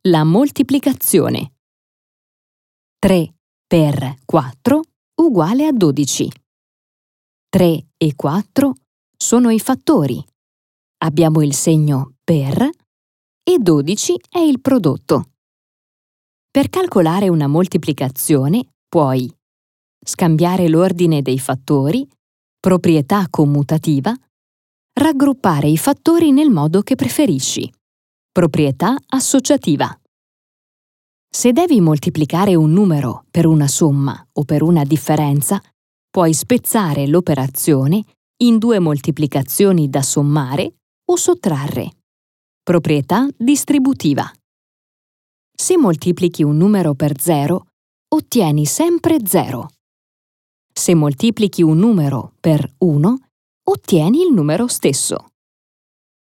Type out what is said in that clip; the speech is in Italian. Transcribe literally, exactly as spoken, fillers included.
La moltiplicazione. tre per quattro uguale a dodici. tre e quattro sono i fattori. Abbiamo il segno per e dodici è il prodotto. Per calcolare una moltiplicazione puoi scambiare l'ordine dei fattori, proprietà commutativa, raggruppare i fattori nel modo che preferisci, proprietà associativa. Se devi moltiplicare un numero per una somma o per una differenza, puoi spezzare l'operazione in due moltiplicazioni da sommare o sottrarre. Proprietà distributiva. Se moltiplichi un numero per zero, ottieni sempre zero. Se moltiplichi un numero per uno, ottieni il numero stesso.